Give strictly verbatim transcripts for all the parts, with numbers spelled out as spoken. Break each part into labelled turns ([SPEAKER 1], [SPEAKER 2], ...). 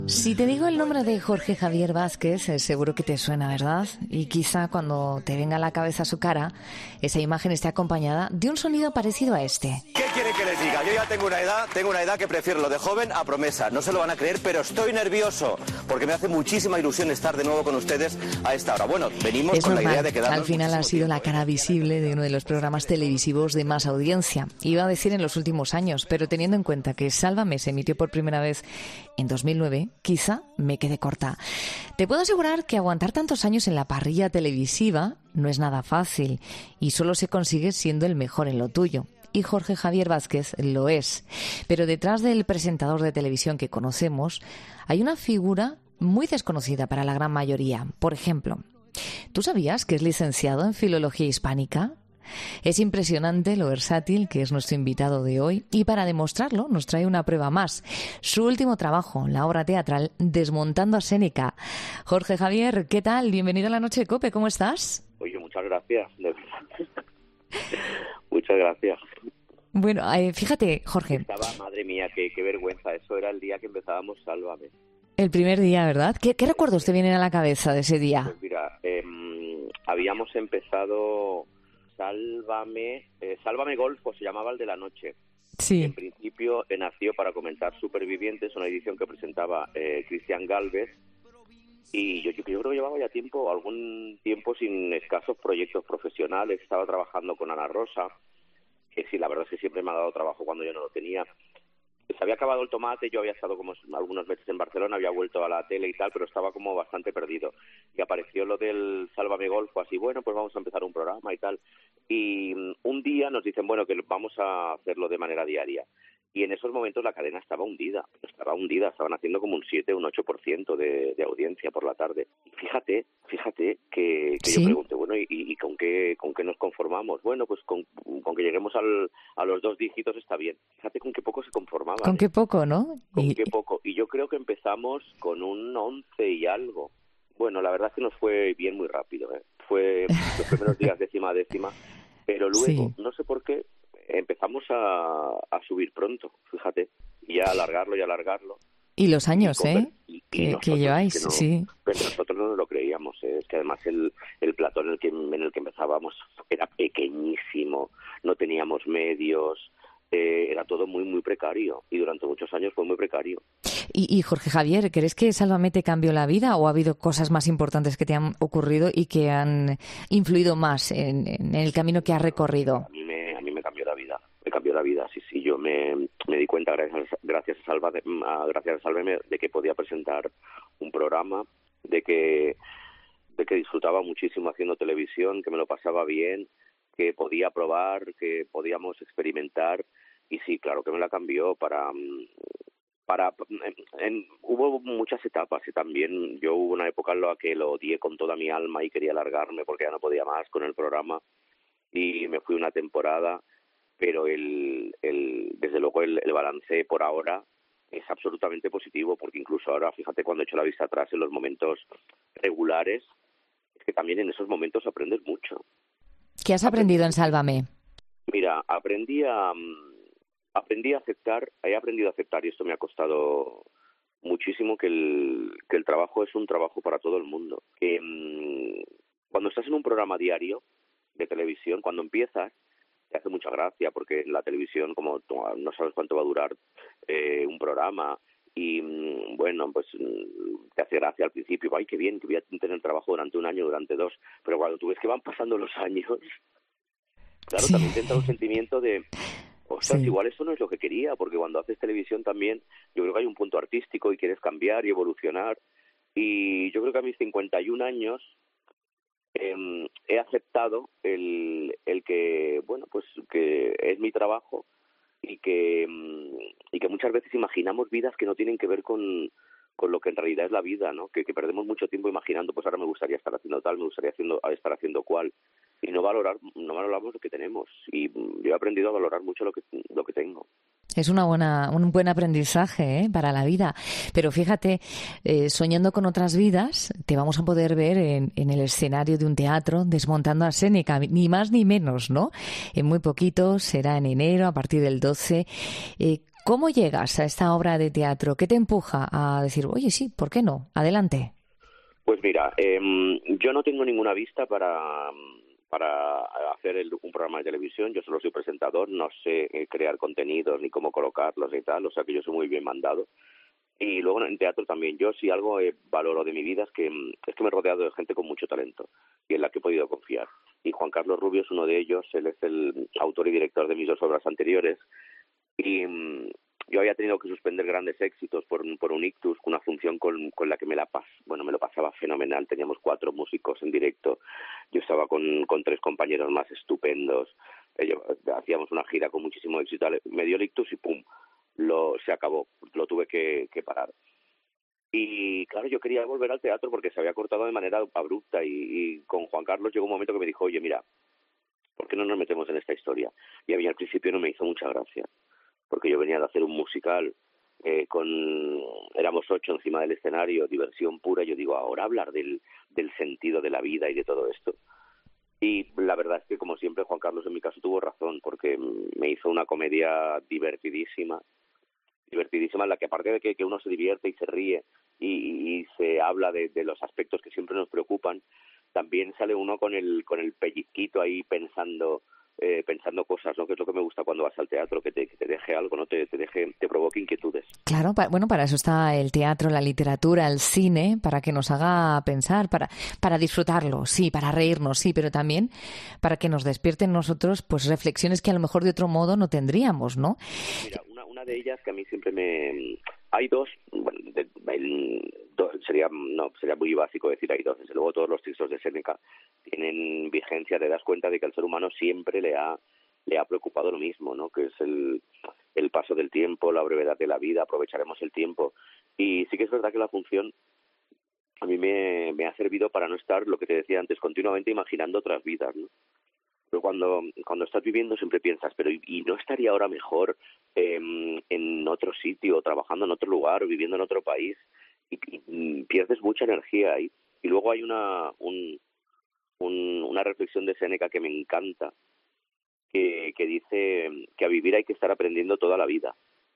[SPEAKER 1] Si te digo el nombre de Jorge Javier Vázquez, eh, seguro que te suena, ¿verdad? Y quizá cuando te venga a la cabeza su cara, esa imagen esté acompañada de un sonido parecido a este.
[SPEAKER 2] ¿Qué quieren que les diga? Yo ya tengo una edad, tengo una edad que prefiero lo de joven a promesa. No se lo van a creer, pero estoy nervioso porque me hace muchísima ilusión estar de nuevo con ustedes a esta hora. Bueno, venimos
[SPEAKER 1] es
[SPEAKER 2] con
[SPEAKER 1] normal.
[SPEAKER 2] La idea de quedarnos.
[SPEAKER 1] Al final ha sido la cara visible de uno de los programas televisivos de más audiencia. Iba a decir en los últimos años, pero teniendo en cuenta que Sálvame se emitió por primera vez en dos mil nueve, quizá me quede corta. Te puedo asegurar que aguantar tantos años en la parrilla televisiva no es nada fácil y solo se consigue siendo el mejor en lo tuyo. Y Jorge Javier Vázquez lo es. Pero detrás del presentador de televisión que conocemos hay una figura muy desconocida para la gran mayoría. Por ejemplo, ¿tú sabías que es licenciado en Filología Hispánica? Es impresionante lo versátil que es nuestro invitado de hoy y para demostrarlo nos trae una prueba más. Su último trabajo, la obra teatral Desmontando a Séneca. Jorge Javier, ¿qué tal? Bienvenido a la Noche de COPE, ¿cómo estás?
[SPEAKER 3] Oye, muchas gracias, de verdad. Muchas gracias.
[SPEAKER 1] Bueno, eh, fíjate, Jorge.
[SPEAKER 3] Estaba, madre mía, qué, qué vergüenza. Eso era el día que empezábamos Sálvame.
[SPEAKER 1] El primer día, ¿verdad? ¿Qué, qué recuerdos te vienen a la cabeza de ese día?
[SPEAKER 3] Pues mira, eh, habíamos empezado Sálvame, eh, Sálvame Golf, pues se llamaba el de la noche.
[SPEAKER 1] Sí.
[SPEAKER 3] En principio eh, nació para comentar Supervivientes, una edición que presentaba eh, Cristian Galvez. Y yo, yo, yo creo que llevaba ya tiempo, algún tiempo sin escasos proyectos profesionales. Estaba trabajando con Ana Rosa, que sí, la verdad es que siempre me ha dado trabajo cuando yo no lo tenía. Se había acabado el tomate, yo había estado como algunos meses en Barcelona, había vuelto a la tele y tal, pero estaba como bastante perdido. Y apareció lo del Sálvame Golf, así, bueno, pues vamos a empezar un programa y tal. Y un día nos dicen, bueno, que vamos a hacerlo de manera diaria. Y en esos momentos la cadena estaba hundida, estaba hundida, estaban haciendo como un siete, un ocho por ciento de, de audiencia por la tarde. Y fíjate, fíjate que, que
[SPEAKER 1] ¿Sí?
[SPEAKER 3] yo pregunté, bueno, ¿y, y con qué con qué nos conformamos? Bueno, pues con, con que lleguemos al, a los dos dígitos está bien. Fíjate con qué poco se conformaban.
[SPEAKER 1] Con qué poco, ¿no?
[SPEAKER 3] Con
[SPEAKER 1] Y...
[SPEAKER 3] qué poco. Y yo creo que empezamos con un once y algo. Bueno, la verdad es que nos fue bien muy rápido, ¿eh? Fue los primeros días décima a décima, pero luego,
[SPEAKER 1] Sí.
[SPEAKER 3] no sé por qué, empezamos a, a subir pronto, fíjate, y a alargarlo y alargarlo.
[SPEAKER 1] Y los años,
[SPEAKER 3] y
[SPEAKER 1] ¿eh?
[SPEAKER 3] Y, y
[SPEAKER 1] que,
[SPEAKER 3] nosotros,
[SPEAKER 1] que lleváis,
[SPEAKER 3] que no,
[SPEAKER 1] sí.
[SPEAKER 3] Pero nosotros no nos lo creíamos, ¿eh? Es que además el, el platón en el, que, en el que empezábamos era pequeñísimo, no teníamos medios, eh, era todo muy, muy precario, y durante muchos años fue muy precario.
[SPEAKER 1] Y, y Jorge Javier, ¿crees que Sálvame te cambió la vida o ha habido cosas más importantes que te han ocurrido y que han influido más en, en el camino que has recorrido?
[SPEAKER 3] A mí me, a mí me cambió la vida, me cambió la vida, sí, sí. Yo me, me di cuenta, gracias, gracias a Sálvame, a, gracias a Sálvame, de que podía presentar un programa, de que, de que disfrutaba muchísimo haciendo televisión, que me lo pasaba bien, que podía probar, que podíamos experimentar. Y sí, claro que me la cambió para... Para, en, en, hubo muchas etapas y también yo hubo una época en la que lo odié con toda mi alma y quería largarme porque ya no podía más con el programa y me fui una temporada, pero el, el desde luego el, el balance por ahora es absolutamente positivo, porque incluso ahora, fíjate, cuando he hecho la vista atrás en los momentos regulares, es que también en esos momentos aprendes mucho.
[SPEAKER 1] ¿Qué has aprendido en Sálvame?
[SPEAKER 3] Mira, aprendí a... Aprendí a aceptar, he aprendido a aceptar, y esto me ha costado muchísimo, que el, que el trabajo es un trabajo para todo el mundo. Que mmm, cuando estás en un programa diario de televisión, cuando empiezas, te hace mucha gracia, porque en la televisión, como tú no sabes cuánto va a durar eh, un programa, y mmm, bueno, pues mmm, te hace gracia al principio, ay, qué bien, que voy a tener trabajo durante un año, durante dos, pero cuando tú ves que van pasando los años, claro,
[SPEAKER 1] Sí.
[SPEAKER 3] también te entra un sentimiento de... Ostras,
[SPEAKER 1] Sí.
[SPEAKER 3] igual eso no es lo que quería, porque cuando haces televisión también yo creo que hay un punto artístico y quieres cambiar y evolucionar. Y yo creo que a mis cincuenta y un años eh, he aceptado el, el que, bueno, pues que es mi trabajo y que, y que muchas veces imaginamos vidas que no tienen que ver con, con lo que en realidad es la vida, ¿no? Que, que perdemos mucho tiempo imaginando, pues ahora me gustaría estar haciendo tal, me gustaría haciendo, estar haciendo cual. Y no valorar, no valoramos lo que tenemos. Y yo he aprendido a valorar mucho lo que lo que tengo.
[SPEAKER 1] Es una buena, un buen aprendizaje, ¿eh? Para la vida. Pero fíjate, eh, soñando con otras vidas, te vamos a poder ver en, en el escenario de un teatro Desmontando a Séneca, ni más ni menos, ¿no? En muy poquito, será en enero, a partir del doce. Eh, ¿Cómo llegas a esta obra de teatro? ¿Qué te empuja a decir, oye, sí, ¿por qué no? Adelante.
[SPEAKER 3] Pues mira, eh, yo no tengo ninguna vista para, para hacer el, un programa de televisión. Yo solo soy presentador, no sé eh, crear contenidos ni cómo colocarlos y tal, o sea que yo soy muy bien mandado. Y luego en teatro también. Yo si algo eh, valoro de mi vida es que es que me he rodeado de gente con mucho talento y en la que he podido confiar. Y Juan Carlos Rubio es uno de ellos. Él es el autor y director de mis dos obras anteriores. Y um, yo había tenido que suspender grandes éxitos por, por un ictus, una función con, con la que me la pas, bueno, me lo pasaba fenomenal. Teníamos cuatro músicos en directo. Yo estaba con, con tres compañeros más estupendos. Eh, hacíamos una gira con muchísimo éxito. Me dio el ictus y ¡pum! Lo, se acabó, lo tuve que, que parar. Y claro, yo quería volver al teatro porque se había cortado de manera abrupta y, y con Juan Carlos llegó un momento que me dijo, oye, mira, ¿por qué no nos metemos en esta historia? Y a mí al principio no me hizo mucha gracia, porque yo venía de hacer un musical, eh, con éramos ocho encima del escenario, diversión pura, y yo digo, ahora hablar del, del sentido de la vida y de todo esto. Y la verdad es que, como siempre, Juan Carlos en mi caso tuvo razón, porque me hizo una comedia divertidísima, divertidísima en la que aparte de que, que uno se divierte y se ríe y, y se habla de, de los aspectos que siempre nos preocupan, también sale uno con el con el pellizquito ahí pensando eh, pensando cosas, ¿no? Que es lo que me gusta cuando vas al teatro, que te, que te deje algo, ¿no? Te, te deje, te provoque inquietudes.
[SPEAKER 1] Claro, pa, bueno, para eso está el teatro, la literatura, el cine, para que nos haga pensar, para, para disfrutarlo, sí, para reírnos, sí, pero también para que nos despierten nosotros, pues, reflexiones que a lo mejor de otro modo no tendríamos, ¿no?
[SPEAKER 3] Mira, una, una de ellas que a mí siempre me... Hay dos, bueno, de, el, do, sería no sería muy básico decir hay dos. Desde luego todos los textos de Séneca tienen vigencia. Te das cuenta de que al ser humano siempre le ha le ha preocupado lo mismo, ¿no? Que es el, el paso del tiempo, la brevedad de la vida, aprovecharemos el tiempo. Y sí que es verdad que la función a mí me, me ha servido para no estar, lo que te decía antes, continuamente imaginando otras vidas, ¿no? Pero cuando cuando estás viviendo siempre piensas, pero ¿y, y no estaría ahora mejor eh, en otro sitio, trabajando en otro lugar, viviendo en otro país? Y, y, y pierdes mucha energía ahí. Y luego hay una un, un, una reflexión de Séneca que me encanta, que, que dice que a vivir hay que estar aprendiendo toda la vida.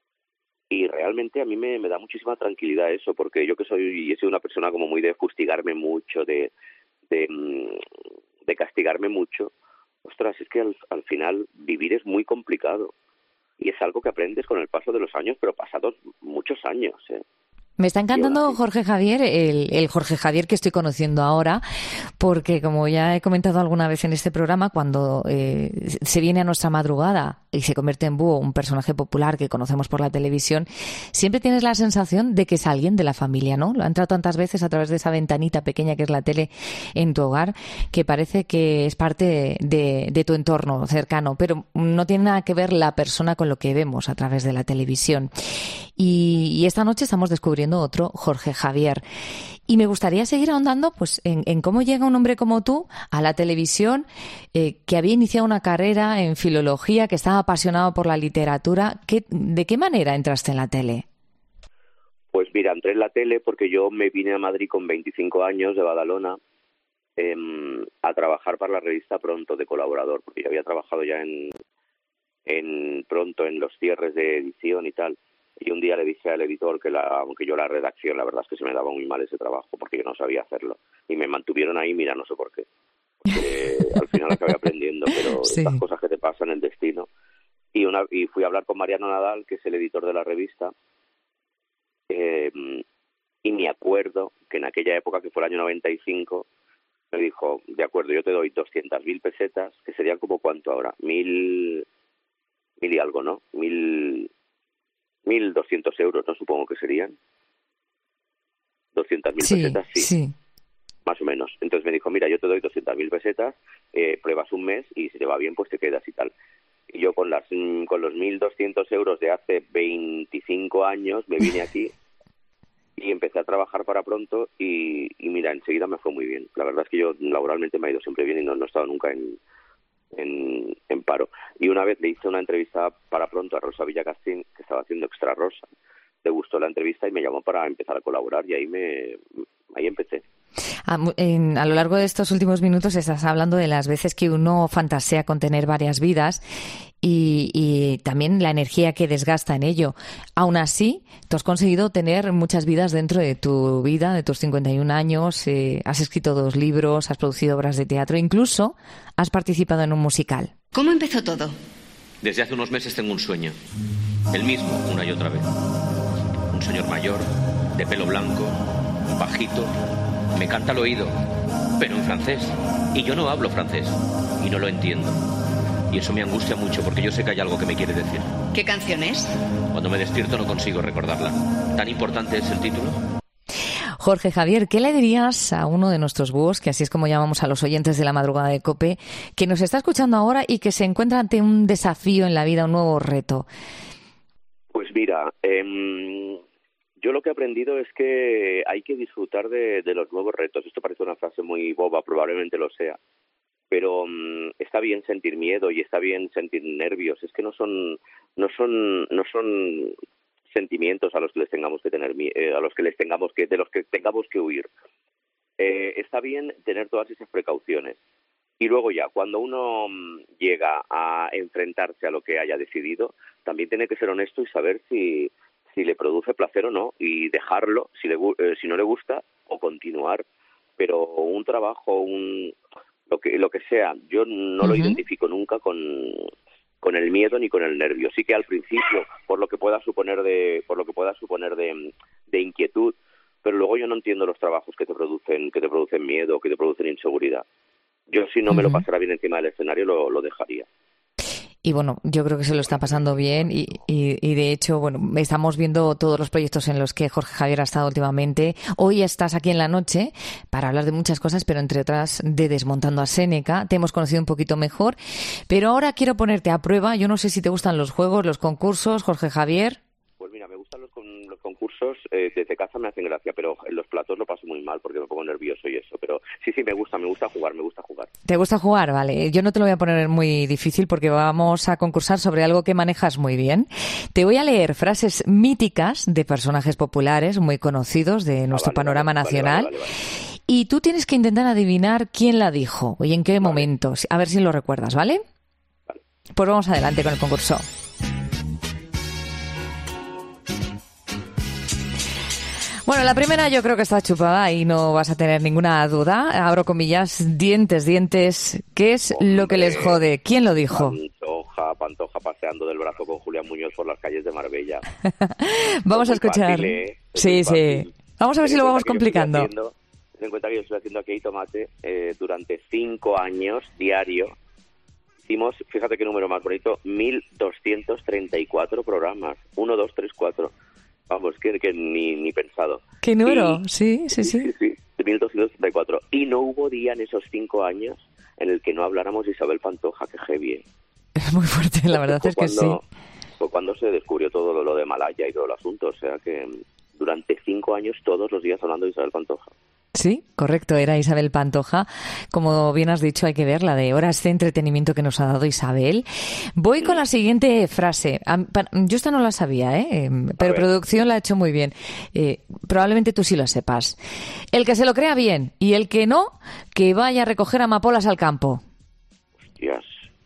[SPEAKER 3] Y realmente a mí me, me da muchísima tranquilidad eso, porque yo que soy, he sido una persona como muy de fustigarme mucho, de, de, de castigarme mucho. Ostras, es que al, al final vivir es muy complicado y es algo que aprendes con el paso de los años, pero pasados muchos años, ¿eh?
[SPEAKER 1] Me está encantando, Jorge Javier, el, el Jorge Javier que estoy conociendo ahora, porque como ya he comentado alguna vez en este programa, cuando eh, se viene a nuestra madrugada y se convierte en búho, un personaje popular que conocemos por la televisión, siempre tienes la sensación de que es alguien de la familia, ¿no? Lo ha entrado tantas veces a través de esa ventanita pequeña que es la tele en tu hogar, que parece que es parte de, de tu entorno cercano, pero no tiene nada que ver la persona con lo que vemos a través de la televisión. Y, y esta noche estamos descubriendo otro Jorge Javier. Y me gustaría seguir ahondando pues, en, en cómo llega un hombre como tú a la televisión, eh, que había iniciado una carrera en filología, que estaba apasionado por la literatura. ¿Qué, ¿De qué manera entraste en la tele?
[SPEAKER 3] Pues mira, entré en la tele porque yo me vine a Madrid con veinticinco años de Badalona eh, a trabajar para la revista Pronto de colaborador, porque yo había trabajado ya en, en Pronto en los cierres de edición y tal. Y un día le dije al editor que, la, aunque yo la redacción, la verdad es que se me daba muy mal ese trabajo porque yo no sabía hacerlo. Y me mantuvieron ahí, mira, no sé por qué. Porque al final acabé aprendiendo, pero sí. Estas cosas que te pasan, el destino. Y, una, y fui a hablar con Mariano Nadal, que es el editor de la revista, eh, y me acuerdo que en aquella época, que fue el año noventa y cinco, me dijo, de acuerdo, yo te doy doscientas mil pesetas, que serían como cuánto ahora, mil, mil y algo, ¿no? Mil... mil doscientos euros, ¿no? Supongo que serían. doscientas mil sí, pesetas, sí, sí. Más o menos. Entonces me dijo, mira, yo te doy doscientas mil pesetas, eh, pruebas un mes y si te va bien, pues te quedas y tal. Y yo con las con los mil doscientos euros de hace veinticinco años me vine aquí y empecé a trabajar para Pronto y, y mira, enseguida me fue muy bien. La verdad es que yo laboralmente me ha ido siempre bien y no, no he estado nunca en... En, en paro. Y una vez le hice una entrevista para Pronto a Rosa Villacastín, que estaba haciendo Extra Rosa. Le gustó la entrevista y me llamó para empezar a colaborar y ahí me ahí empecé.
[SPEAKER 1] A, en, a lo largo de estos últimos minutos estás hablando de las veces que uno fantasea con tener varias vidas y, y también la energía que desgasta en ello. Aún así, tú has conseguido tener muchas vidas dentro de tu vida, de tus cincuenta y un años, eh, has escrito dos libros, has producido obras de teatro, incluso has participado en un musical.
[SPEAKER 4] ¿Cómo empezó todo?
[SPEAKER 5] Desde hace unos meses tengo un sueño, el mismo una y otra vez. Un señor mayor, de pelo blanco, bajito, me canta al oído, pero en francés. Y yo no hablo francés, y no lo entiendo. Y eso me angustia mucho, porque yo sé que hay algo que me quiere decir.
[SPEAKER 4] ¿Qué canción es?
[SPEAKER 5] Cuando me despierto no consigo recordarla. ¿Tan importante es el título?
[SPEAKER 1] Jorge Javier, ¿qué le dirías a uno de nuestros búhos, que así es como llamamos a los oyentes de la madrugada de COPE, que nos está escuchando ahora y que se encuentra ante un desafío en la vida, un nuevo reto?
[SPEAKER 3] Pues mira, eh, yo lo que he aprendido es que hay que disfrutar de, de los nuevos retos. Esto parece una frase muy boba, probablemente lo sea, pero um, está bien sentir miedo y está bien sentir nervios. Es que no son, no son, no son sentimientos a los que les tengamos que tener, eh, a los que les tengamos que, de los que tengamos que huir. Eh, está bien tener todas esas precauciones. Y luego ya, cuando uno um, llega a enfrentarse a lo que haya decidido, también tiene que ser honesto y saber si si le produce placer o no, y dejarlo si le eh, si no le gusta, o continuar. Pero un trabajo, un lo que lo que sea, yo no uh-huh. lo identifico nunca con con el miedo ni con el nervio. Sí que al principio, por lo que pueda suponer de por lo que pueda suponer de, de inquietud, pero luego yo no entiendo los trabajos que te producen que te producen miedo, que te producen inseguridad. Yo si no uh-huh. me lo pasara bien encima del escenario lo, lo dejaría.
[SPEAKER 1] Y bueno, yo creo que se lo está pasando bien y, y, y de hecho, bueno, estamos viendo todos los proyectos en los que Jorge Javier ha estado últimamente. Hoy estás aquí en la noche para hablar de muchas cosas, pero entre otras de Desmontando a Séneca. Te hemos conocido un poquito mejor, pero ahora quiero ponerte a prueba. Yo no sé si te gustan los juegos, los concursos, Jorge Javier.
[SPEAKER 3] Pues mira, me gustan los, con, los concursos, eh, desde casa me hacen gracia, pero en los platos lo paso muy mal porque me pongo nervioso y eso, pero sí, sí, me gusta, me gusta jugar, me gusta jugar.
[SPEAKER 1] ¿Te gusta jugar? Vale, yo no te lo voy a poner muy difícil porque vamos a concursar sobre algo que manejas muy bien. Te voy a leer frases míticas de personajes populares muy conocidos de nuestro ah, vale, panorama vale, nacional vale, vale, vale, vale. Y tú tienes que intentar adivinar quién la dijo y en qué vale. momentos, a ver si lo recuerdas, ¿vale? Vale. Pues vamos adelante con el concurso. Bueno, la primera yo creo que está chupada y no vas a tener ninguna duda. Abro comillas, dientes, dientes. ¿Qué es Hombre, lo que les jode? ¿Quién lo dijo?
[SPEAKER 3] Pantoja, Pantoja paseando del brazo con Julián Muñoz por las calles de Marbella.
[SPEAKER 1] Vamos a escuchar. Fácil, ¿eh? Sí, sí. Vamos a ver si lo vamos complicando.
[SPEAKER 3] Ten en cuenta que yo estoy haciendo aquí Tomate eh, durante cinco años diario. Hicimos, fíjate qué número más bonito, mil doscientos treinta y cuatro programas. Uno, dos, tres, cuatro. Vamos, que, que ni, ni pensado.
[SPEAKER 1] ¿Qué número? Y, sí, sí, sí.
[SPEAKER 3] Sí, sí, de mil doscientos treinta y cuatro. Y no hubo día en esos cinco años en el que no habláramos de Isabel Pantoja, que heavy.
[SPEAKER 1] Es muy fuerte, la verdad es que
[SPEAKER 3] cuando,
[SPEAKER 1] sí.
[SPEAKER 3] Fue cuando se descubrió todo lo, lo de Malaya y todo el asunto. O sea que durante cinco años todos los días hablando de Isabel Pantoja.
[SPEAKER 1] Sí, correcto, era Isabel Pantoja. Como bien has dicho, hay que ver la de horas de entretenimiento que nos ha dado Isabel. Voy con la siguiente frase. Yo esta no la sabía, ¿eh? Pero producción la ha hecho muy bien. Eh, probablemente tú sí lo sepas. El que se lo crea bien y el que no, que vaya a recoger amapolas al campo.
[SPEAKER 3] Hostias,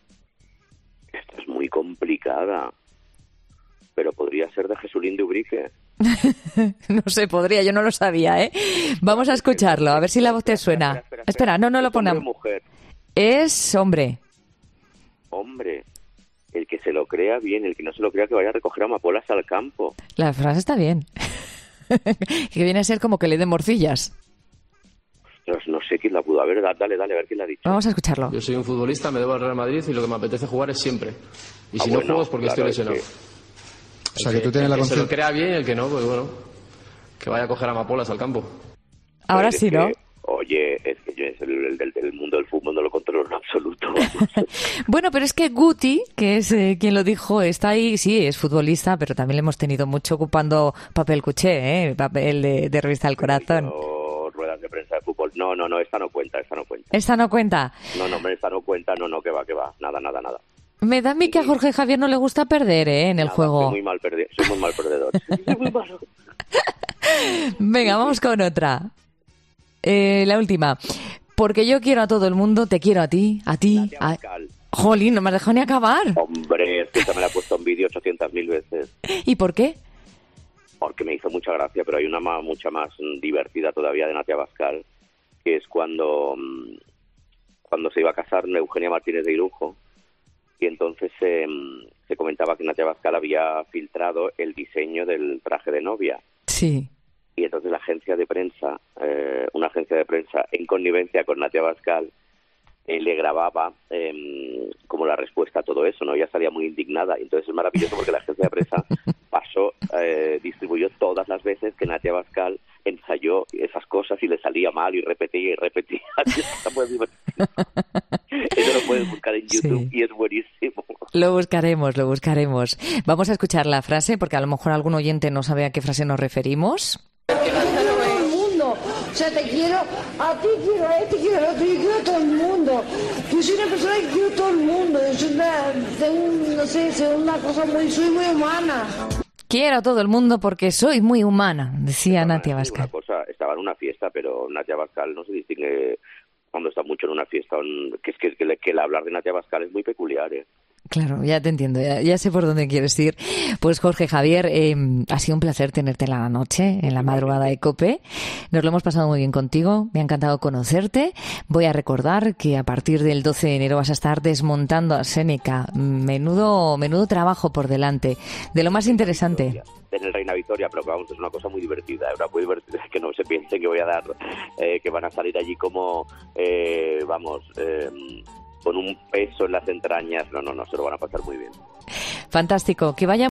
[SPEAKER 3] esta es muy complicada. Pero podría ser de Jesulín de Ubrique.
[SPEAKER 1] No sé, podría, yo no lo sabía, ¿eh? Vamos a escucharlo, a ver si la voz te suena. Espera, espera, espera. espera no, no lo ponemos.
[SPEAKER 3] Mujer?
[SPEAKER 1] Es hombre.
[SPEAKER 3] Hombre, el que se lo crea bien, el que no se lo crea que vaya a recoger amapolas al campo.
[SPEAKER 1] La frase está bien. Que viene a ser como que le den morcillas.
[SPEAKER 3] Ostras, no sé quién la pudo haber. Dale, dale, a ver quién la ha dicho.
[SPEAKER 1] Vamos a escucharlo.
[SPEAKER 6] Yo soy un futbolista, me debo al Real Madrid y lo que me apetece jugar es siempre. Y ah, si bueno, no juego es porque claro, estoy lesionado. Es que...
[SPEAKER 7] O sea, que tú tienes la conciencia.
[SPEAKER 6] El que se lo crea bien y el que no, pues bueno, que vaya a coger amapolas al campo.
[SPEAKER 1] Ahora sí, ¿no?
[SPEAKER 3] Que, oye, es que yo es el, el, el, el mundo del fútbol no lo controlo en absoluto.
[SPEAKER 1] Bueno, pero es que Guti, que es eh, quien lo dijo, está ahí, sí, es futbolista, pero también le hemos tenido mucho ocupando papel cuché, ¿eh? Papel de, de Revista del Corazón.
[SPEAKER 3] O ruedas de prensa de fútbol. No, no, no, esta no cuenta, esta no cuenta.
[SPEAKER 1] ¿Esta no cuenta?
[SPEAKER 3] No, no, esta no cuenta, no, no, que va, que va. Nada, nada, nada.
[SPEAKER 1] Me da a mí que a Jorge Javier no le gusta perder, ¿eh? En el
[SPEAKER 3] Nada,
[SPEAKER 1] juego.
[SPEAKER 3] Soy muy mal, perdi- soy muy mal perdedor. Soy muy malo.
[SPEAKER 1] Venga, vamos con otra. Eh, la última. Porque yo quiero a todo el mundo, te quiero a ti, a ti. A... Jolín, no me has dejado ni acabar.
[SPEAKER 3] Hombre, es que esta me la he puesto en vídeo ochocientas mil veces.
[SPEAKER 1] ¿Y por qué?
[SPEAKER 3] Porque me hizo mucha gracia, pero hay una más, mucha más divertida todavía de Natia Bascal, que es cuando, cuando se iba a casar Eugenia Martínez de Irujo, y entonces eh, se comentaba que Natia Bascal había filtrado el diseño del traje de novia.
[SPEAKER 1] Sí.
[SPEAKER 3] Y entonces la agencia de prensa, eh, una agencia de prensa en connivencia con Natia Bascal, eh, le grababa eh, como la respuesta a todo eso, ¿no? Ella salía muy indignada, y entonces es maravilloso porque la agencia de prensa pasó, eh, distribuyó todas las veces que Natia Bascal ensayó esas cosas y le salía mal y repetía y repetía. Está muy divertido. Eso lo puedes buscar en YouTube, sí. Y es buenísimo.
[SPEAKER 1] Lo buscaremos, lo buscaremos. Vamos a escuchar la frase porque a lo mejor algún oyente no sabe a qué frase nos referimos.
[SPEAKER 8] O sea, te quiero, a ti quiero a este, quiero a otro, yo quiero a todo el mundo. Yo soy una persona que quiero a todo el mundo. Yo soy una, tengo, no sé, soy una cosa muy, soy muy humana.
[SPEAKER 1] Quiero a todo el mundo porque soy muy humana, decía
[SPEAKER 3] estaba
[SPEAKER 1] Natia Bascal.
[SPEAKER 3] Una cosa, estaba en una fiesta, pero Natia Bascal no se distingue cuando está mucho en una fiesta, que es que, que, que el hablar de Natia Bascal es muy peculiar, ¿eh?
[SPEAKER 1] Claro, ya te entiendo, ya, ya sé por dónde quieres ir. Pues Jorge Javier, eh, ha sido un placer tenerte en la noche, en la madrugada de COPE. Nos lo hemos pasado muy bien contigo, me ha encantado conocerte. Voy a recordar que a partir del doce de enero vas a estar desmontando a Séneca. Menudo, menudo trabajo por delante, de lo más interesante.
[SPEAKER 3] En el Reina Victoria, pero vamos, es una cosa muy divertida, ¿eh? Muy divertida, que no se piense que voy a dar, eh, que van a salir allí como, eh, vamos... Eh, con un peso en las entrañas, no, no, no, se lo van a pasar muy bien.
[SPEAKER 1] Fantástico, que vaya